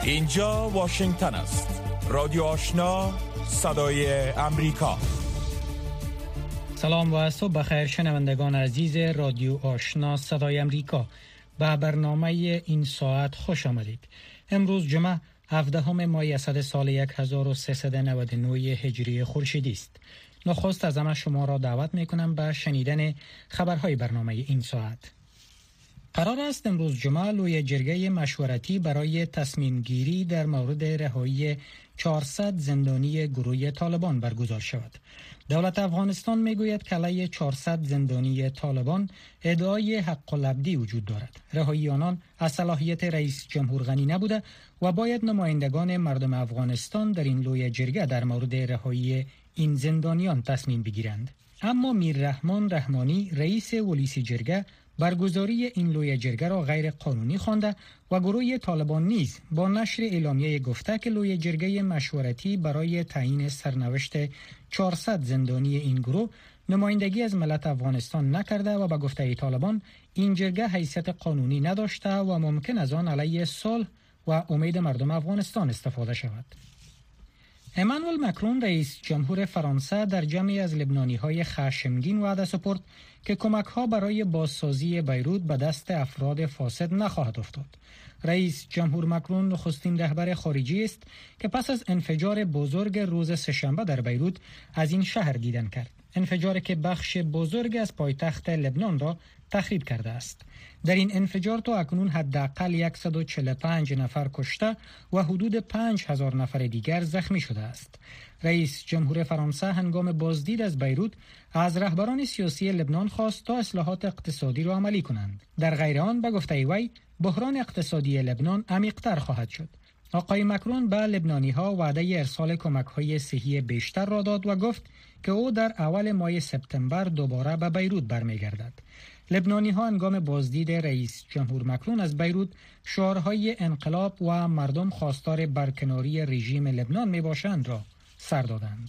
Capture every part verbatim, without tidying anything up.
اینجا واشنگتن است. رادیو آشنا، صدای امریکا. سلام و صبح بخیر شنوندگان عزیز رادیو آشنا صدای امریکا. به برنامه این ساعت خوش آمدید. امروز جمعه هفدهم ماه اسد سال هزار و سیصد و نود و نه هجری خورشیدی است. نخست از همه شما را دعوت می کنم به شنیدن خبرهای برنامه این ساعت. قرار است امروز جمعه لوی جرگه مشورتی برای تصمیم گیری در مورد رهایی چهارصد زندانی گروه طالبان برگزار شود. دولت افغانستان میگوید که علیه چهارصد زندانی طالبان ادعای حق العبدی وجود دارد. رهایی آنان از صلاحیت رئیس جمهور غنی نبوده و باید نمایندگان مردم افغانستان در این لوی جرگه در مورد رهایی این زندانیان تصمیم بگیرند. اما میر رحمان رحمانی رئیس ولیسی جرگه برگزاری این لوی جرگه را غیر قانونی خوانده و گروه طالبان نیز با نشر اعلامیه گفته که لوی جرگه مشورتی برای تعیین سرنوشت چهارصد زندانی این گروه نمایندگی از ملت افغانستان نکرده و به گفته طالبان این جرگه حیثیت قانونی نداشته و ممکن از آن علیه صلح و امید مردم افغانستان استفاده شود. امانوئل مکرون رئیس جمهور فرانسه در جمعی از لبنانی‌های خشمگین وعده سپرد که کمک‌ها برای بازسازی بیروت به دست افراد فاسد نخواهد افتاد. رئیس جمهور مکرون نخستین رهبر خارجی است که پس از انفجار بزرگ روز سه‌شنبه در بیروت از این شهر دیدن کرد. انفجاری که بخش بزرگ از پایتخت لبنان را تخریب کرده است. در این انفجار تا اکنون حداقل صد و چهل و پنج نفر کشته و حدود پنج هزار نفر دیگر زخمی شده است. رئیس جمهور فرانسه هنگام بازدید از بیروت از رهبران سیاسی لبنان خواست تا اصلاحات اقتصادی را عملی کنند. در غیر آن به گفته وی بحران اقتصادی لبنان عمیق‌تر خواهد شد. آقای مکرون به لبنانی‌ها وعده ارسال کمک‌های صحی بیشتر را داد و گفت که او در اول ماه سپتامبر دوباره به بیروت برمیگردد. لبنانی‌ها هنگام بازدید رئیس جمهور مکرون از بیروت شعارهای انقلاب و مردم خواستار برکناری رژیم لبنان میباشند را سر دادند.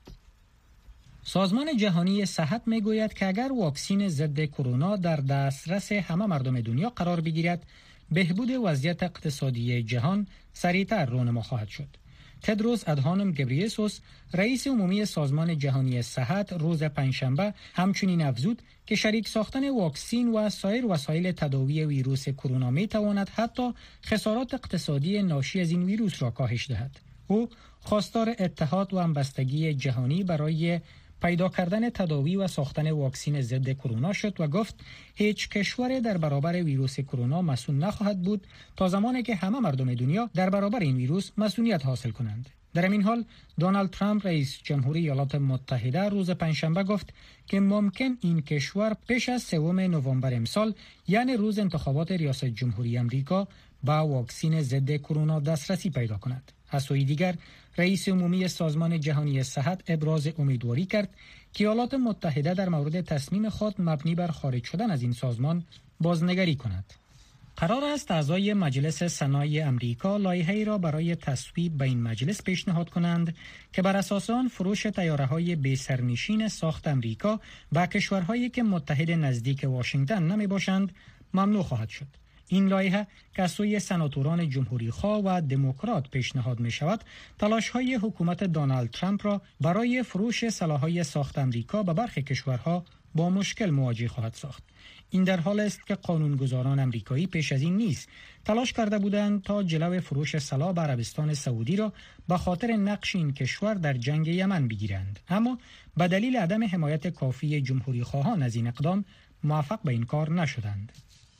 سازمان جهانی صحت میگوید که اگر واکسن ضد کرونا در دسترس همه مردم دنیا قرار بگیرد، بهبود وضعیت اقتصادی جهان سریعتر رونما خواهد شد. تدروس ادهانم گبریسوس رئیس عمومی سازمان جهانی صحت روز پنجشنبه همچنین افزود که شریک ساختن واکسن و سایر وسایل تداوی ویروس کرونا می تواند حتی خسارات اقتصادی ناشی از این ویروس را کاهش دهد. او خواستار اتحاد و همبستگی جهانی برای پیدا کردن تداوی و ساختن واکسن ضد کرونا شد و گفت هیچ کشور در برابر ویروس کرونا مسئول نخواهد بود تا زمانی که همه مردم دنیا در برابر این ویروس مسئولیت حاصل کنند. در همین حال دونالد ترامپ رئیس جمهوری ایالات متحده روز پنجشنبه گفت که ممکن این کشور پیش از سوم نوامبر امسال یعنی روز انتخابات ریاست جمهوری آمریکا با واکسن ضد کرونا دسترسی پیدا کند. از سوی دیگر رئیس عمومی سازمان جهانی صحت ابراز امیدواری کرد که ایالات متحده در مورد تصمیم خود مبنی بر خارج شدن از این سازمان بازنگری کند. قرار است اعضای مجلس سنای امریکا لایحه‌ای را برای تصویب به این مجلس پیشنهاد کنند که بر اساس آن فروش طیاره‌های بی سرنشین ساخت امریکا به کشورهایی که متحد نزدیک واشنگتن نمی باشند ممنوع خواهد شد. این لایحه که از سوی سناتوران جمهوری خواه و دموکرات پیشنهاد می شود، تلاش های حکومت دونالد ترامپ را برای فروش سلاح‌های ساخت امریکا به برخی کشورها با مشکل مواجه خواهد ساخت. این در حال است که قانونگذاران امریکایی پیش از این نیز تلاش کرده بودند تا جلو فروش سلاح به عربستان سعودی را به خاطر نقش این کشور در جنگ یمن بگیرند، اما به دلیل عدم حمایت کافی جمهوری خواهان از این اقدام موفق به این کار نشدند.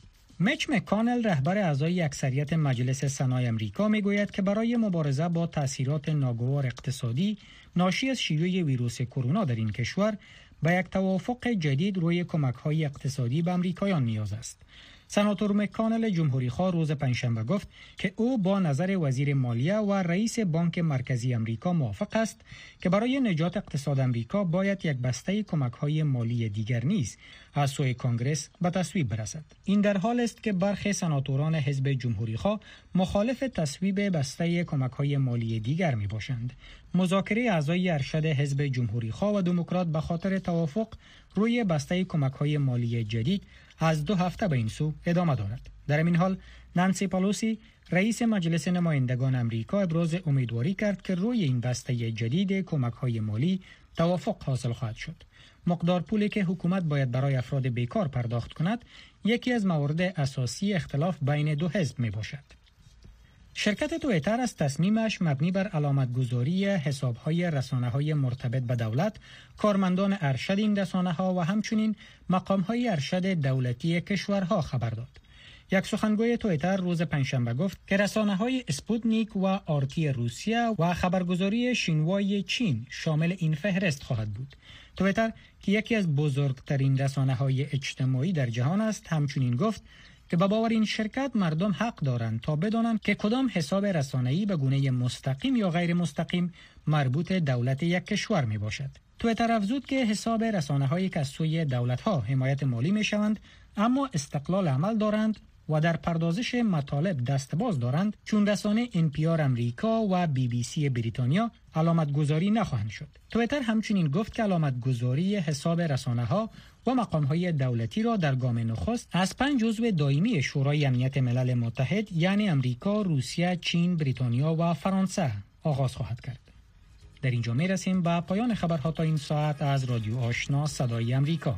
میچ مکانل رهبر اعضای اکثریت مجلس سنای امریکا میگوید که برای مبارزه با تاثیرات ناگوار اقتصادی ناشی از شیوع ویروس کرونا در این کشور به یک توافق جدید روی کمک‌های اقتصادی به امریکایان نیاز است. سناتور مکانل جمهوری‌خواه روز پنجشنبه گفت که او با نظر وزیر مالیه و رئیس بانک مرکزی امریکا موافق است که برای نجات اقتصاد امریکا باید یک بسته کمک‌های مالی دیگر نیز از سوی کنگره به تصویب برسد. این در حال است که برخی سناتوران حزب جمهوری‌خواه مخالف تصویب بسته کمک‌های مالی دیگر می‌باشند. مذاکره اعضای ارشد حزب جمهوری‌خواه و دموکرات به خاطر توافق روی بسته کمک‌های مالی جدید از دو هفته به این سو ادامه دارد. در این حال نانسی پالوسی رئیس مجلس نمایندگان امریکا ابراز امیدواری کرد که روی این بسته جدید کمک‌های مالی توافق حاصل خواهد شد. مقدار پولی که حکومت باید برای افراد بیکار پرداخت کند یکی از موارد اساسی اختلاف بین دو حزب می باشد. شرکت توییتر از تصمیمش مبنی بر علامتگذاری حساب‌های رسانه‌های مرتبط به دولت، کارمندان ارشد این رسانه‌ها و همچنین مقام‌های ارشد دولتی کشورها خبر داد. یک سخنگوی توییتر روز پنجشنبه گفت که رسانه‌های اسپوتنیک و آرتی روسیه و خبرگزاری شینوای چین شامل این فهرست خواهد بود. توییتر که یکی از بزرگترین رسانه‌های اجتماعی در جهان است، همچنین گفت که با باور این شرکت مردم حق دارند تا بدانند که کدام حساب رسانه‌ای به گونه مستقیم یا غیر مستقیم مربوط دولت یک کشور می باشد. توییتر افزود که حساب رسانه‌هایی که از سوی دولت‌ها حمایت مالی می‌شوند اما استقلال عمل دارند و در پردازش مطالب دستباز دارند، چون رسانه ان پی آر امریکا و بی بی سی بریتانیا علامت گذاری نخواهند شد. توییتر همچنین گفت که علامت گذاری حساب رسانه‌ها و مقام‌های دولتی را در گام نخست از پنج عضو دائمی شورای امنیت ملل متحد یعنی امریکا، روسیه، چین، بریتانیا و فرانسه آغاز خواهد کرد. در اینجا می رسیم به پایان خبرها تا این ساعت از رادیو آشنا صدای امریکا.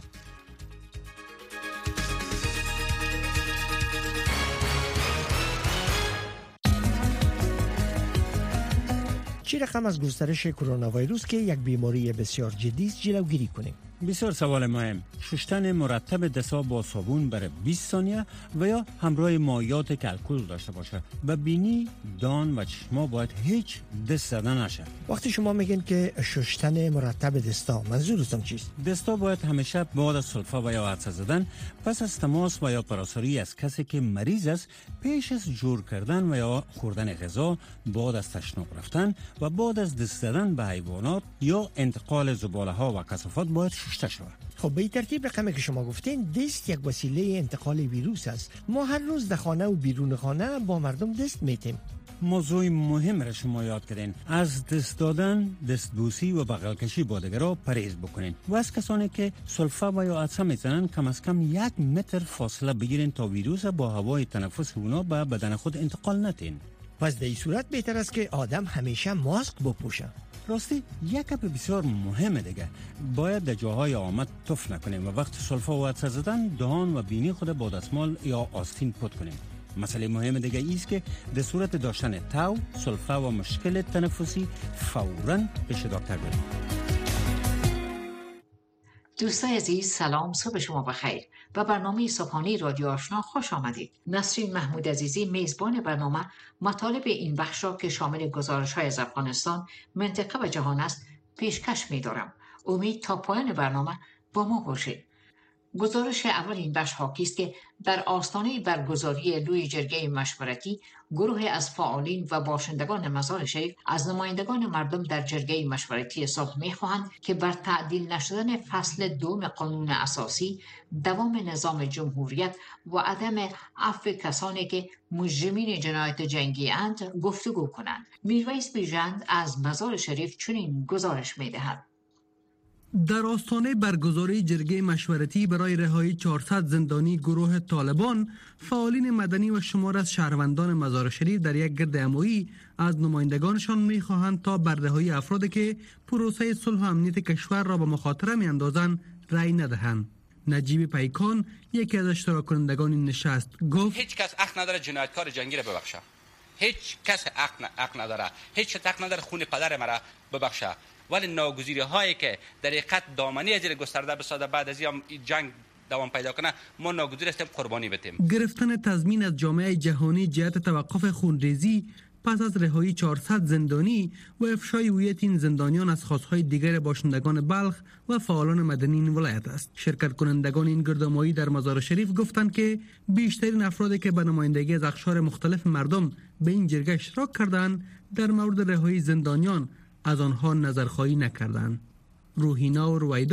چی رقم از گسترش کرونا ویروس که یک بیماری بسیار جدی است جلوگیری کنیم؟ بسیار سوال مهم. شستن مرتب دست‌ها با صابون برای بیست ثانیه و یا همراه مایعات که الکل داشته باشه. و بینی، دان و چشما باید هیچ دست زدن نشه. وقتی شما میگین که شستن مرتب دستا، منظورتون چیست؟ دستا باید همیشه بعد از سلفه و یا عطسه زدن، پس از تماس و یا پراساری از کسی که مریض است، پیش از جور کردن و یا خوردن غذا، بعد از تشناب رفتن و بعد از دست زدن به حیوانات یا انتقال زباله ها و کثافات باید شسته شود. خب به این ترتیب رقمی که شما گفتین، دست یک وسیله انتقال ویروس است. ما هر روز در خانه و بیرون خانه با مردم دست میتیم. موضوع مهم را شما یاد کردین. از دست دادن، دستبوسی و بغل کشی با دیگران پرهیز بکنین و از کسانی که سلفه و یا عطسه میزنن کم از کم یک متر فاصله بگیرین تا ویروس با هوای تنفس اونا به بدن خود انتقال ندین. پس در این صورت بهتر است که آدم همیشه ماسک بپوشه. راستی یک گپ بسیار مهمه دیگه، باید در جاهای آمد تف نکنیم و وقت سلفه و عطسه زدن دهان و بینی خود با دستمال یا آستین پاک کنیم. مسئله مهم دیگه ایست که در صورت داشتن تاو، سلفه و مشکل تنفسی فوراً پیش دکتر بریم. دوستای عزیز، سلام، صبح شما بخیر. و برنامه صبحانه رادیو آشنا خوش آمدید. نسرین محمود عزیزی میزبان برنامه مطالب این بخش را که شامل گزارش‌های از افغانستان، منطقه و جهان است پیشکش می‌دارم. امید تا پایان برنامه با ما باشید. گزارش اول این بخش حاکی است که در آستانه برگزاری لوی جرگه مشورتی، گروه از فعالین و باشندگان مزار شریف از نمایندگان مردم در جرگه مشورتی صلح می‌خواهند که بر تعدیل نشدن فصل دوم قانون اساسی، دوام نظام جمهوریت و عدم عفو کسانی که مجرمین جنایت جنگی اند گفتگو کنند. میرویس بیژند از مزار شریف چنین گزارش می‌دهد. در آستانه برگزاری جرگه مشورتی برای رهایی چهارصد زندانی گروه طالبان، فعالین مدنی و شمار از شهروندان مزار شریف در یک گردهمایی از نمایندگانشان می‌خواهند تا بر رهایی افرادی که پروسه صلح و امنیت کشور را به مخاطره می‌اندازند رأی ندهند. نجیب پیکان، یکی از اشتراک کنندگان این نشست، گفت هیچ کس حق نداره جنایتکار جنگی را ببخشه. هیچ کس حق نداره. هیچ کس حق نداره خون پدر مرا ببخشه. ولی ناگزیری هایی که در حقیقت دامنی از این گسترده بساده بعد از این جنگ دوام پیدا کنه، ما ناگزیر هستیم قربانی بدیم. گرفتن تضمین از جامعه جهانی جهت توقف خونریزی پس از رهایی چهارصد زندانی و افشای هویت این زندانیان از خواستهای دیگر باشندگان بلخ و فعالان مدنی این ولایت است. شرکت کنندگان این گردهمایی در مزار شریف گفتند که بیشترین افرادی که به نمایندگی از اقشار مختلف مردم به این جرگه اشتراک کردند در مورد رهایی زندانیان از آنها نظرخواهی نکردند. روحینا و رویدا،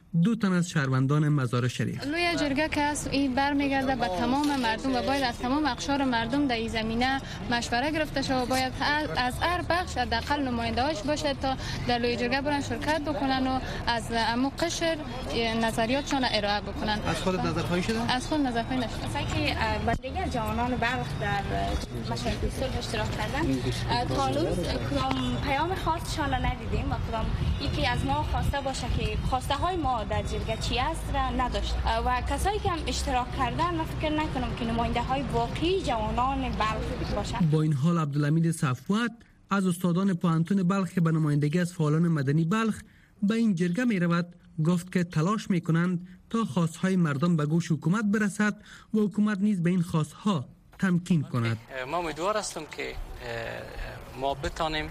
دو تن از شهروندان مزار شریف. لوی جرگه که است این برمیگرده به تمام مردم و باید از تمام اقشار مردم در این زمینه مشوره گرفته شود و باید از هر بخش حداقل نماینده‌اش باشه تا در لوی جرگه برن شرکت بکنن و از عمو قشر نظریاتشان ارائه بکنن. از خود نظرخواهی شده؟ از خود نظرخواهی نشده. که با دیگر جوانان بلخ در مشارکت صلح اشتراک کردن تا هنوز کدام پیام خاصشان را ندیدیم و کدام یکی از ما خواسته باشه که خواسته های ما در جرگه چی است را نداشت و کسایی که هم اشتراک کردن من فکر نکنم که نماینده های واقعی جوانان بلخ باشند. با این حال عبدالحمید صفوت از استادان پوهنتون بلخ که به نمایندگی از فعالان مدنی بلخ به این جرگه می رود گفت که تلاش می کنند تا خواستهای مردم به گوش حکومت برسد و حکومت نیز به این خواستها تمکین کند. ما امیدوار هستم که ما بتانیم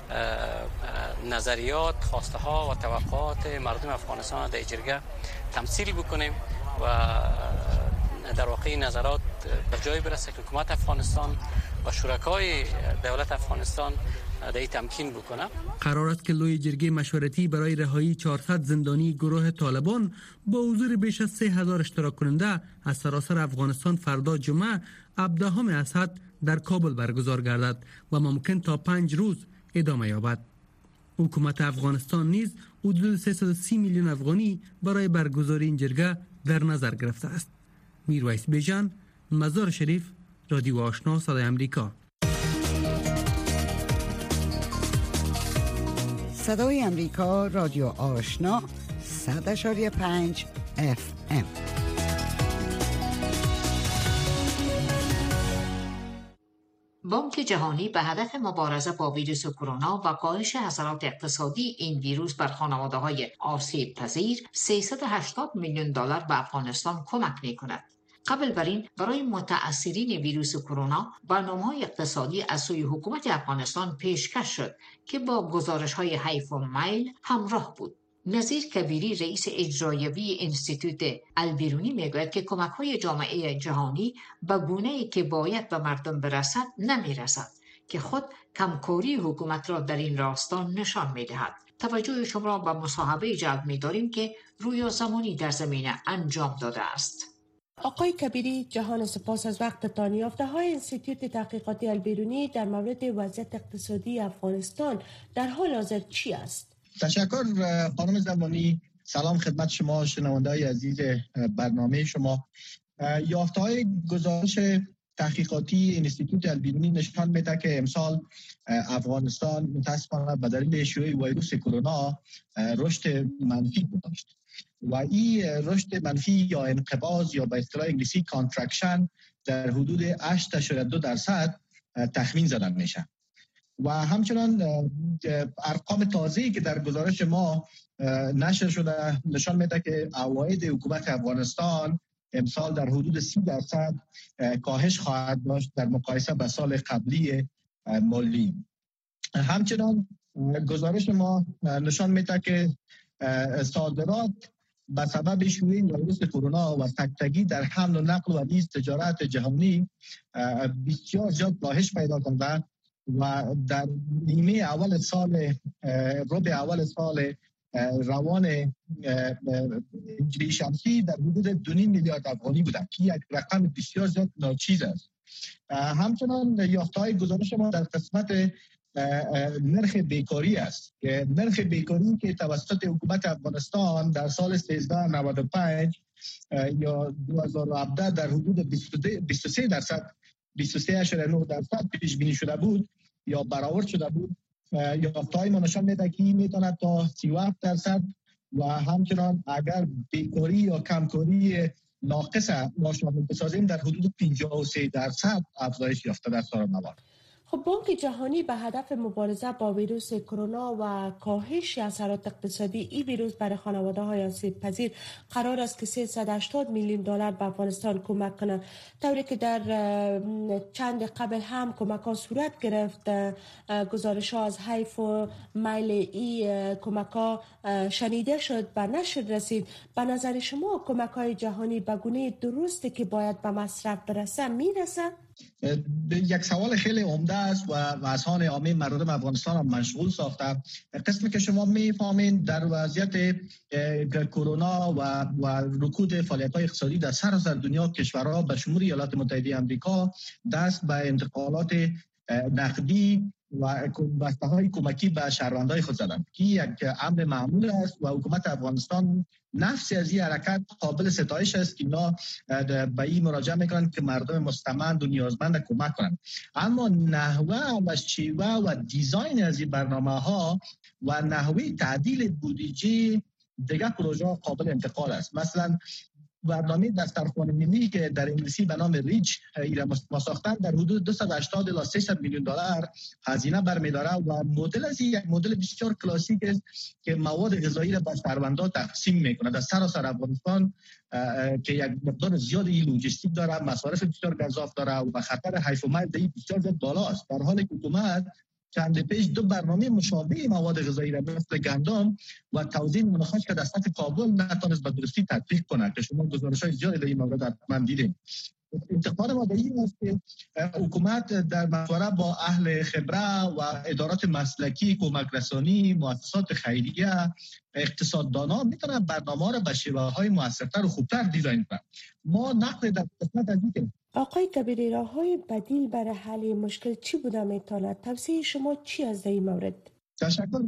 نظریات، خواسته ها و توقعات مردم افغانستان در جرگه تمثیل بکنیم و در واقع نظرات به جای برسه که حکومت افغانستان و شرکای دولت افغانستان در تمکین بکنه. قرار است که لوی جرگه مشورتی برای رهایی چهارصد زندانی گروه طالبان با حضور بیش از سه هزار اشتراک کننده از سراسر افغانستان فردا جمعه هفدهم اسد در کابل برگزار گردد و ممکن تا پنج روز ادامه یابد. حکومت افغانستان نیز حدود سیصد و سی میلیون افغانی برای برگزاری این جرگه در نظر گرفته است. میرویس بیژن، مزار شریف، رادیو آشنا، صدای امریکا. صدای امریکا، رادیو آشنا، صد اشاری پنج اف ام. بانک جهانی به هدف مبارزه با ویروس کرونا و کاهش اثرات اقتصادی این ویروس بر خانواده‌های آسیب پذیر سیصد و هشتاد میلیون دلار به افغانستان کمک می‌کند. قبل بر این برای متأثرین ویروس کرونا برنامه‌های اقتصادی از سوی حکومت افغانستان پیشکش شد که با گزارش‌های حیف و میل همراه بود. نظیر کبیری رئیس اجرایی انستیتوت البیرونی میگوید که کمک‌های جامعه جهانی به گونه‌ای که باید به مردم برسد نمی‌رسد که خود کمکاری حکومت را در این راستا نشان می‌دهد. توجه شما را به مصاحبه جلب می‌داریم که رویا زمانی در زمینه انجام داده است. آقای کبیری، جهان سپاس از وقتتان. یافته‌های انستیتوت تحقیقاتی البیرونی در مورد وضعیت اقتصادی افغانستان در حال حاضر چی است؟ تشکر خانم زمانی. سلام خدمت شما شنونده‌های عزیز برنامه شما. یافته‌های گزارش تحقیقاتی انستیتوت البیرونی نشان میده که امسال افغانستان متأسفانه به دلیل شیوع ویروس کرونا رشد منفی داشت و این رشد منفی یا انقباض یا به اصطلاح انگلیسی کانترکشن در حدود هشت اشاره دو درصد تخمین زده میشه و همچنان ارقام تازه‌ای که در گزارش ما نشر شده نشان میده که عواید حکومت افغانستان امسال در حدود سی درصد کاهش خواهد داشت در مقایسه با سال قبلی مالی. همچنان گزارش ما نشان میده که صادرات به سبب شیوع ویروس کرونا و تکتگی در حمل و نقل و نیز تجارت جهانی بسیار زیاد کاهش پیدا کرده و در نیمه اول سال ربع اول سال روان هجری شمسی در حدود دو و نیم میلیارد افغانی بوده که یک رقم بسیار زیاد ناچیز است. همچنان یافته‌های گزارش ما در قسمت نرخ بیکاری است که نرخ بیکاری که توسط حکومت افغانستان در سال سیزده نود و پنج یا دو هزار و هفده در حدود بیست و سه درصد بیست و سه اشاره نه درصد پیش بینی شده بود یا برآورد شده بود. یافته‌های ما نشان میده که میتونه تا سی و هفت درصد و همچنان اگر بیکاری یا کمکاری ناقص ما شامل بسازیم در حدود پنجاه و سه درصد افزایش یافته در سال نوان. خب بانک جهانی به هدف مبارزه با ویروس کرونا و کاهش اثرات اقتصادی این ویروس برای خانواده‌های آسیب پذیر قرار است که سیصد و هشتاد میلیون دلار به افغانستان کمک کنه، طوری که در چند قبل هم کمک‌ها صورت گرفت. گزارش‌ها از حیف و میل این کمک‌ها شنیده شد و نشر رسید. به نظر شما کمک‌های جهانی به گونه درستی که باید به مصرف برسه میرسه؟ یک سوال خیلی عمده است و اذهان عامه مردم افغانستان هم مشغول ساخته. قسمی که شما میفهمین در وضعیت کرونا و و رکود فعالیت‌های اقتصادی در سراسر دنیا، کشورها به شمول ایالات متحده آمریکا دست به انتقالات نقدی و بسته‌های کمکی به شهروندان خود زدند که یک امر معمول است و حکومت افغانستان نفس از این حرکت قابل ستایش است که اینا به این مراجعه میکنند که مردم مستمند و نیازمند کمک کنند. اما نحوه و شیوه و دیزاین از این برنامه ها و نحوه تعدیل بودجه دیگر پروژه قابل انتقال است. مثلا برنامه دسترخوان ملی که در انگلیسی به نام ریچ ایران ما ساختن در حدود دویست و هشتاد الی سیصد میلیون دلار هزینه برمی‌داره و مدل از یک مدل بسیار کلاسیک است که مواد غذایی را به شهروندان تقسیم میکنه در سراسر افغانستان که یک مقدار زیادی لوجستیک داره، مصارف بسیار گزاف داره و خطر حیف و مرگ بسیار زیاد بالاست. در حالی که حکومت چند پیش دو برنامه مشابه مواد غذایی را مثل گندم و توزیع منخرط که در سطح کابل نتونست به درستی تطبیق کنه که شما گزارش‌های زیادی در این مورد حتما دیدید. انتقاد ما به این است که حکومت در مشوره با اهل خبره و ادارات مسلکی، کمک رسانی، مؤسسات خیریه، اقتصاددانان میتونن برنامه را به شیوه‌های موثرتر و خوبتر دیزاین کنند. ما نقد در قسمت از این آقای کبیری، راه‌های بدیل برای حل مشکل چی بوده میتواند؟ توصیه شما چی از این مورد؟ تشکر.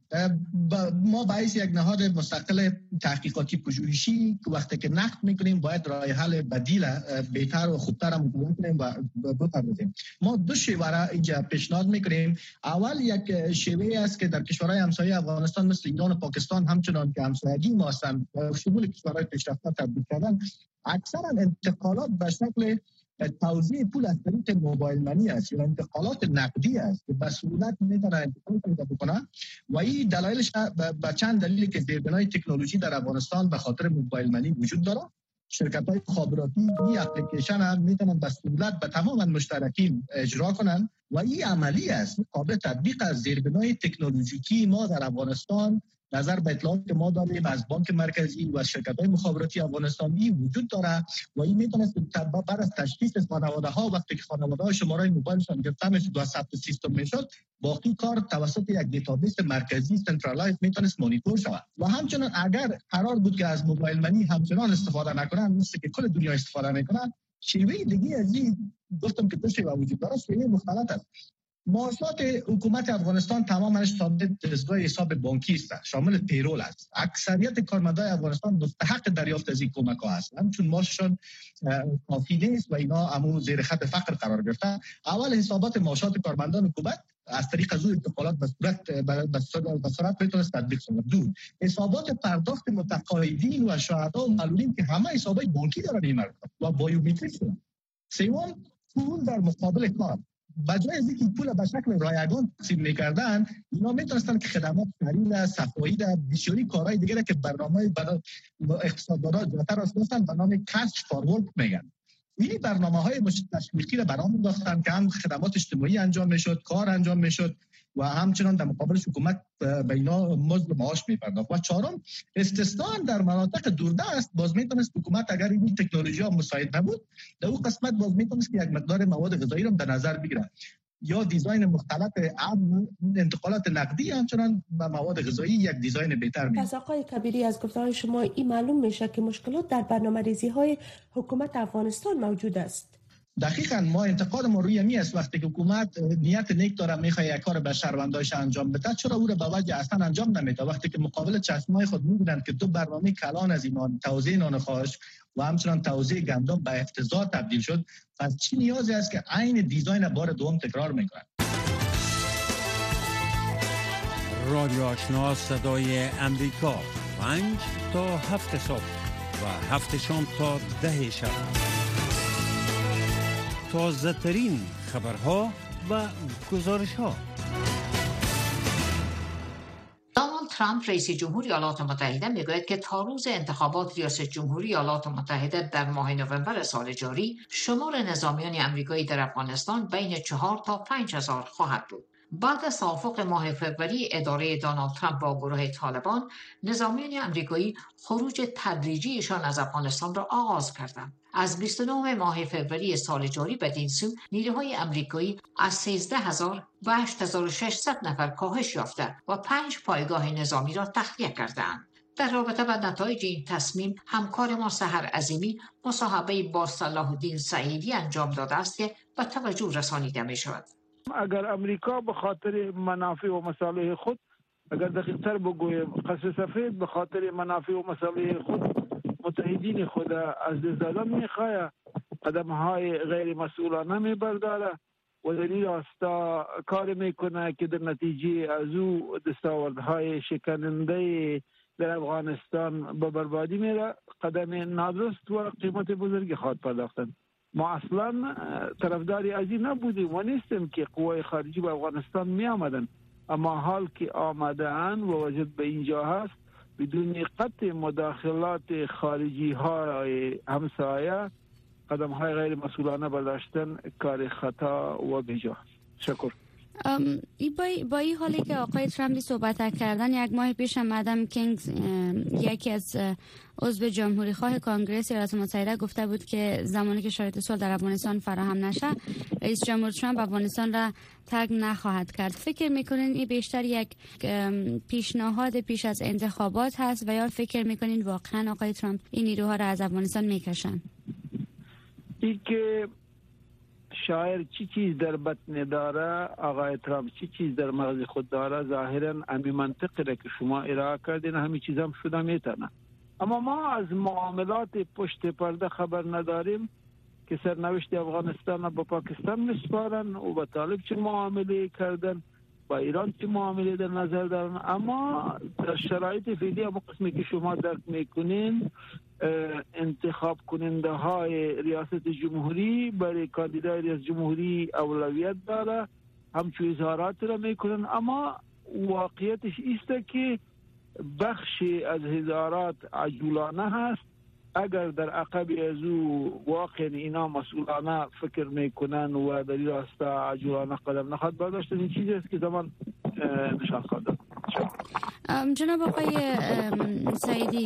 ما باعث یک نهاد مستقل تحقیقاتی پژوهشی که وقتی که نقد میکنیم باید راه حل بدیل بهتر و خوبتر مطالعه کنیم و بپردازیم. ما دو شیوه را اینجا پیشنهاد میکنیم. اول یک شیوه است که در کشورهای همسایه افغانستان مثل ایران و پاکستان همچنان که همسایگی ما هستند و شمول کشورهای پیشرفته تبدیل کردن، اکثرا انتقالات به شکل توزیع پول از طریق موبایل منی است یا انتقالات نقدی است که به سهولت میتونه انتقال پیدا بکنه و این دلایلش به چند دلیل که زیربنای تکنولوژی در افغانستان به خاطر موبایل منی وجود داره. شرکت‌های مخابراتی این اپلیکیشن هم میتونن به سهولت به تمام مشترکین اجرا کنن و این عملی است، قابل تطبیق از زیربنای تکنولوژیکی ما در افغانستان نظر به اطلاعات که ما داریم از بانک مرکزی و شرکت‌های مخابراتی افغانستانی وجود داره و این میتونه بعد از تشخیص خانواده‌ها وقتی که خانواده‌ها شماره موبایلشان گرفته میشد و ثبت سیستم میشد، باقی کار توسط یک دیتابیس مرکزی سنترالایز میتونه مانیتور شود. و همچنین اگر قرار بود که از موبایل منی همچنان استفاده نکنن مثل که کل دنیا استفاده میکنن، شیوه دیگه از این گفتم که دو شیوه وجود داره، شیوه مختلف است. معاشات حکومت افغانستان تمامش شامل دستگاه حساب بانکی است، شامل پیرول است. اکثریت کارمندان افغانستان مستحق دریافت از این کمک ها هستند چون معاششان کافی نیست و اینا همون زیر خط فقر قرار گرفتن. اول حسابات معاشات کارمندان حکومت از طریق از انتقالات به صورت به صورت میتونست تطبیق شود. دو، حسابات پرداخت متقاعدین و شهدا و معلولین که همه حسابای بانکی دارن این مردم و بایومتریک شدن. سوم، پول در مقابل کار. بجای از اینکه پول به شکل رایگان تقسیم می‌کردن، اینا می‌تونستن که خدمات خرید، صفایی و بسیاری کارهای دیگه که برنامه برای اقتصاددانان جاتر هستن به نام کش فارورد میگن. این برنامه‌های تشویقی را برام انداختن که هم خدمات اجتماعی انجام میشد، کار انجام میشد و همچنان در مقابلش حکومت به اینا مزد معاش می‌پرداخت. و چهارم، استثناء در مناطق دوردست باز میتونست حکومت اگر این تکنولوژی ها مساعد نبود در اون قسمت باز میتونست که یک مقدار مواد غذایی رو در نظر بگیره یا دیزاین مختلف انتقالات نقدی همچنان به مواد غذایی یک دیزاین بهتر میشه. پس آقای کبیری، از گفتار شما این معلوم میشه که مشکلات در برنامه‌ریزی های حکومت افغانستان موجود است. دقیقاً ما انتقاد ما روی می است وقتی که حکومت نیت نیک داره میخواد یک کار به شهروندانش انجام بده، چرا او را به وجه اصلا انجام نمیده؟ وقتی که مقابل چشمای خود میبینند که دو برنامه کلان از اینان توزیع نان خواش و همچنان توزیع گندم به افتضاح تبدیل شد، پس چی نیازی است که عین دیزاین بار دوم تکرار میکنند؟ رادیو آشنا صدای امریکا، پنج تا هفت صبح و هفت شام تا ده شب. تازه ترین خبرها و گزارش ها. دونالد ترامپ رئیس جمهوری ایالات متحده میگوید که تا روز انتخابات ریاست جمهوری ایالات متحده در ماه نوامبر سال جاری شمار نظامیان امریکایی در افغانستان بین چهار تا پنج هزار خواهد بود. بعد از توافق ماه فوریه اداره دونالد ترامپ با گروه طالبان، نظامیان امریکایی خروج تدریجیشان از افغانستان را آغاز کردند. از بیست و نه ماه فوریه سال جاری بدین سو نیروهای امریکایی از سیزده هزار به هشت هزار و ششصد نفر کاهش یافته و پنج پایگاه نظامی را تخلیه کردند. در رابطه با نتایج این تصمیم همکار ما سحر عظیمی مصاحبه با صلاح الدین سعیدی انجام داده است که به توجه رسانیده می شود. اگر امریکا به خاطر منافع و مصالح خود، اگر دقیق‌تر بگویم قصر سفید به خاطر منافع و مصالح خود متحدین خود از دست دادن میخواه، قدم‌های غیر مسئولانه میبرداره و در این راستا کار میکنه که در نتیجه از او دستاوردهای شکننده در افغانستان به بربادی میره. قدم نادرست و قیمت بزرگی خواهد پرداختن. ما اصلا طرفداری از این نبودیم و نیستیم که قوای خارجی به افغانستان می آمدن، اما حال که آمدن و وضعیت به اینجا هست، بدون قطع مداخلات خارجی های همسایه قدم های غیر مسئولانه برداشتن کار خطا و بیجا. شکر. با, با این حالی که آقای ترامپ صحبت کردن، یک ماه پیش مدام کینگز یکی از عضو جمهوری خواه کانگرس ایالات متحده گفته بود که زمانی که شرایط صلح در افغانستان فراهم نشه، رئیس جمهور ترامپ افغانستان را ترک نخواهد کرد. فکر میکنین این بیشتر یک پیشنهاد پیش از انتخابات هست و یا فکر میکنین واقعا آقای ترامپ این نیروها را از افغانستان میکشن؟ ای که شاعر چی چیز در بطن داره، آقای ترامپ چی چیز در مغز خود داره، ظاهرا همین منطقی را که شما ارائه کردین همین چیز هم شده میتونه. اما ما از معاملات پشت پرده خبر نداریم که سرنوشت افغانستان با پاکستان میسپارن و با طالب چه معامله کردن، با ایران چه معامله در نظر دارن. اما در شرایط فعلی هم قسمی که شما درک میکنین، انتخاب کننده های ریاست جمهوری برای کاندیدای ریاست جمهوری اولویت داره، همچون اظهارات را میکنن. اما واقعیتش ایسته که بخشی از اظهارات عجولانه هست. اگر در عقب از او واقعا اینا مسئولانه فکر میکنن و در این راستا عجولانه قدم نخواهد برداشت، این چیزی است که زمان نشان خواهد. جناب آقای سعیدی،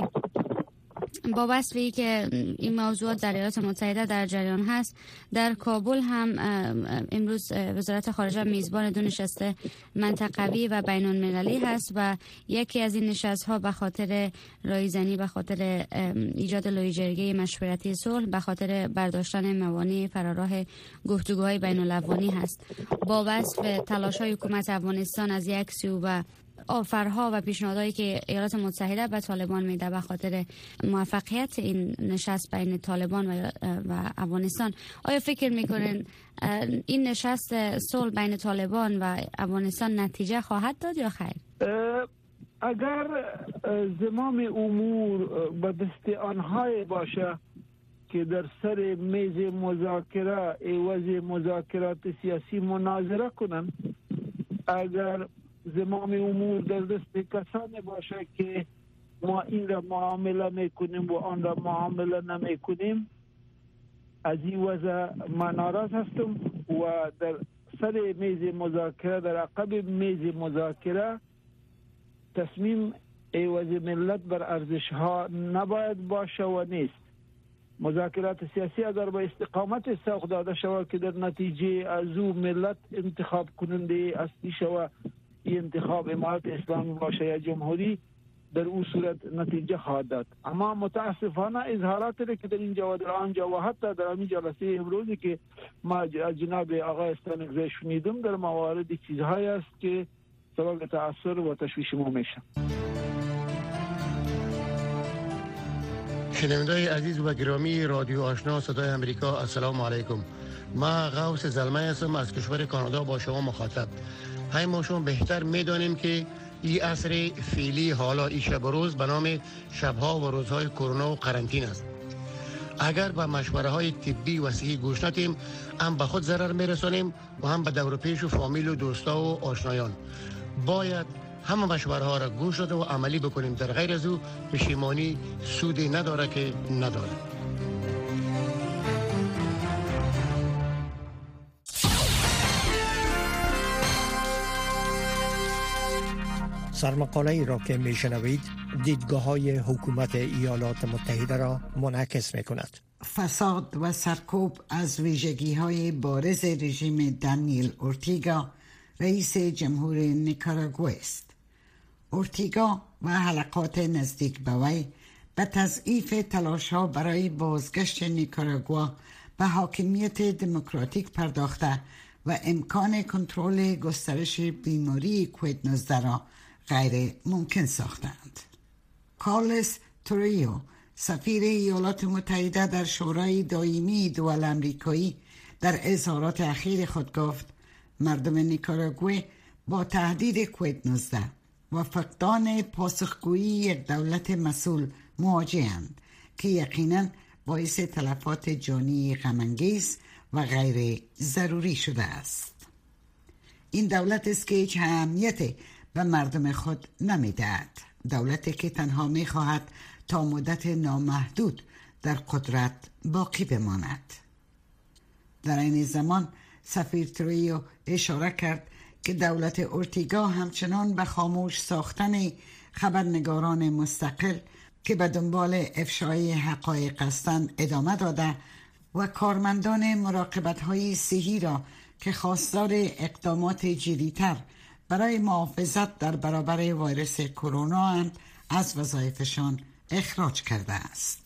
با وصفی که این موضوعات در ایالات متحده در جریان هست، در کابل هم امروز وزارت خارجه میزبان دو نشست منطقوی و بین المللی هست و یکی از این نشست ها به خاطر رایزنی، به خاطر ایجاد لایحه‌جرگه مشورتی صلح، به خاطر برداشتن موانع فراراه گفتگوهای بین الاقوانی هست. با وصف تلاش‌های حکومت افغانستان از یک سو و آفرها و پیشنهادهایی که ایالات متحده به طالبان میده به خاطر موفقیت این نشست بین طالبان و, و افغانستان، آیا فکر میکنین این نشست صلح بین طالبان و افغانستان نتیجه خواهد داد یا خیر؟ اگر زمام امور به دست آنهای باشه که در سر میز مذاکره عوض مذاکرات سیاسی مناظره کنن، اگر زمام امور در دست کسانی باشه که ما این را معامله میکنیم و آن را معامله نمیکنیم، از این وضع من ناراض هستم و در سر میز مذاکره، در عقب میز مذاکره تصمیم عوض ملت بر ارزش ها نباید باشه و نیست. مذاکرات سیاسی اگر با استقامت ساخت داده شود که در نتیجه از او ملت انتخاب کننده اصلی شود، این انتخاب امارت اسلامی باشه یا جمهوری، در اون صورت نتیجه خواهد داد. اما متاسفانه اظهاراتی که در اینجا و در آنجا و حتی در همین جلسه امروزی که ما از جناب آقای استانکزی شنیدم، در موارد چیزهایی است که سبب تأثیر و تشویش ما میشه. شنوندای عزیز و گرامی رادیو آشنا صدای امریکا، السلام علیکم. ما غوث زلمه هستم از کشور کانادا با شما مخاطب. های ما شما بهتر میدانیم که این عصر فعلی حالا این شب و روز به نام شبها و روزهای کرونا و قرنطین است. اگر به مشوره های طبی و صحی گوش ندیم، هم به خود ضرر میرسانیم و هم به دور پیش و فامیل و دوستا و آشنایان. باید همه مشوره ها را گوش داده و عملی بکنیم، در غیر از او پشیمانی سودی نداره که نداره. سرمقاله ای را که میشنوید دیدگاه های حکومت ایالات متحده را منعکس می کند. فساد و سرکوب از ویژگی‌های بارز رژیم دانیل اورتیگا رئیس جمهور نیکاراگوئه است. اورتیگا و حلقات نزدیک به وی به تضعیف تلاش‌ها برای بازگشت نیکاراگوا به حاکمیت دموکراتیک پرداخته و امکان کنترل گسترش بیماری کووید نوزده را غیر ممکن ساختند. کارلس توریو، سفیر ایالات متحده در شورای دائمی دول آمریکایی، در اظهارات اخیر خود گفت مردم نیکاراگوئه با تهدید کووید نوزده و فقدان پاسخگویی یک دولت مسئول مواجه‌اند که یقیناً باعث تلفات جانی غم‌انگیز و غیر ضروری شده است. این دولت است که هیچ اهمیت به مردم خود نمی‌دهد، دولتی که تنها می‌خواهد تا مدت نامحدود در قدرت باقی بماند. در این زمان سفیر ترویو اشاره کرد که دولت اورتیگا همچنان به خاموش ساختن خبرنگاران مستقل که به دنبال افشای حقایق هستند ادامه داده و کارمندان مراقبت‌های صحی را که خواستار اقدامات جدی‌تر برای محافظت در برابر ویروس کرونا اند از وظایفشان اخراج کرده است.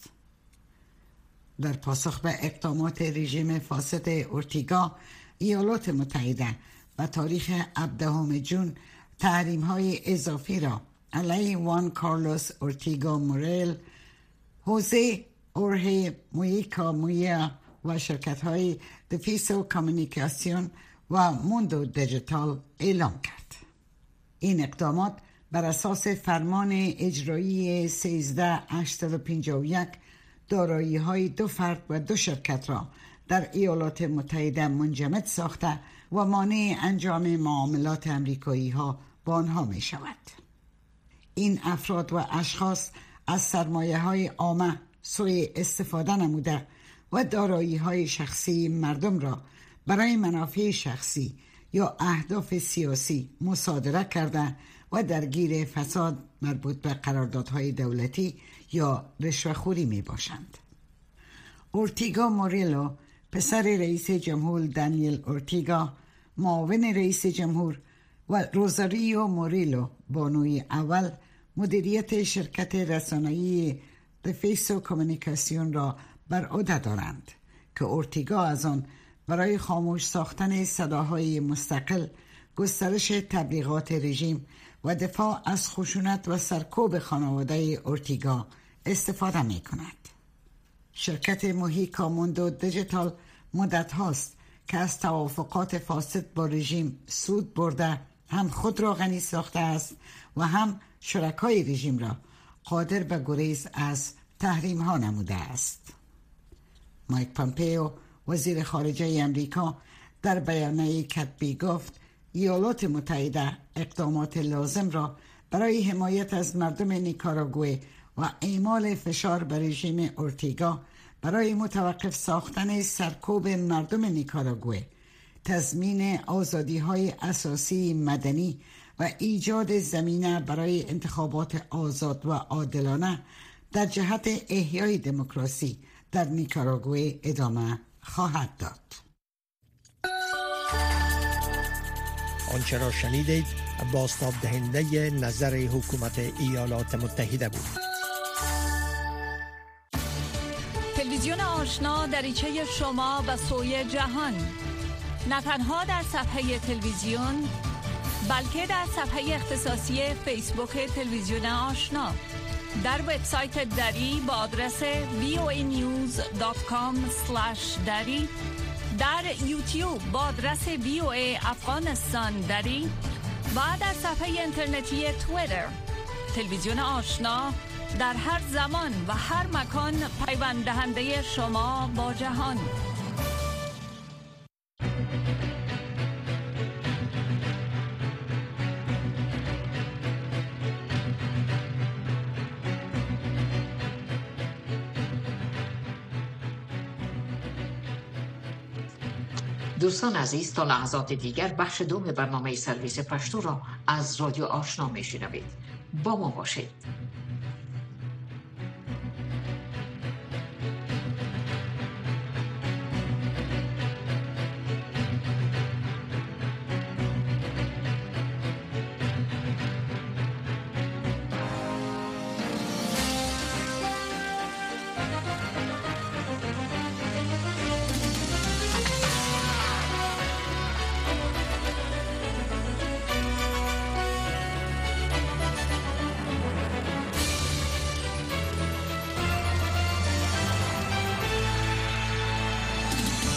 در پاسخ به اقدامات رژیم فاسد اورتیگا، ایالات متحده به تاریخ هفدهم ژوئن تحریم‌های اضافی را علیه وان کارلوس اورتیگا موریل، هوزه اورهی مویکا مویا و شرکت‌های دفیسو کامیونیکاسیون و موندو دیجیتال اعلام کرد. این اقدامات بر اساس فرمان اجرایی سیزده هشتصد و پنجاه و یک دارایی‌های دو فرد و دو شرکت را در ایالات متحده منجمد ساخته و مانع انجام معاملات امریکایی‌ها با آنها می شود. این افراد و اشخاص از سرمایه‌های عامه سوء استفاده نموده و دارایی‌های شخصی مردم را برای منافع شخصی یا اهداف سیاسی مصادره کرده و درگیر فساد مربوط به قراردادهای دولتی یا رشوه‌خوری می باشند. اورتیگا موریلو، پسر رئیس جمهور دانیل اورتیگا، معاون رئیس جمهور، و روزاریو موریلو، بانوی اول، مدیریت شرکت رسانه‌ای دفیسو کامیونیکاسیون را بر عهده دارند که اورتیگا از آن برای خاموش ساختن صداهای مستقل، گسترش تبلیغات رژیم و دفاع از خشونت و سرکوب خانواده اورتیگا استفاده می کند. شرکت موهیکا موندو دیجیتال مدت هاست که از توافقات فاسد با رژیم سود برده هم خود را غنی ساخته است و هم شرکای رژیم را قادر به گریز از تحریم ها نموده است. مایک پامپئو، وزیر خارجه امریکا، در بیانیه کتبی گفت ایالات متحده اقدامات لازم را برای حمایت از مردم نیکاراگوئه و اعمال فشار بر رژیم اورتیگا برای متوقف ساختن سرکوب مردم نیکاراگوئه، تضمین آزادی‌های اساسی مدنی و ایجاد زمینه برای انتخابات آزاد و عادلانه در جهت احیای دموکراسی در نیکاراگوئه ادامه خواهد داد. آنچه را شنیدید بازتاب دهنده نظر حکومت ایالات متحده بود. تلویزیون آشنا دریچه شما به سوی جهان، نه تنها در صفحه تلویزیون بلکه در صفحه اختصاصی فیسبوک تلویزیون آشنا، در وبسایت دری با آدرس وی او ای نیوز دات کام اسلش دری، در یوتیوب با آدرس وی او ای افغانستان دری و در صفحه اینترنتی توییتر. تلویزیون آشنا در هر زمان و هر مکان پیوند دهنده شما با جهان. دوستان عزیز، تا لحظات دیگر بخش دوم برنامه سرویس پشتو را از رادیو آشنا میشنوید. با ما باشید.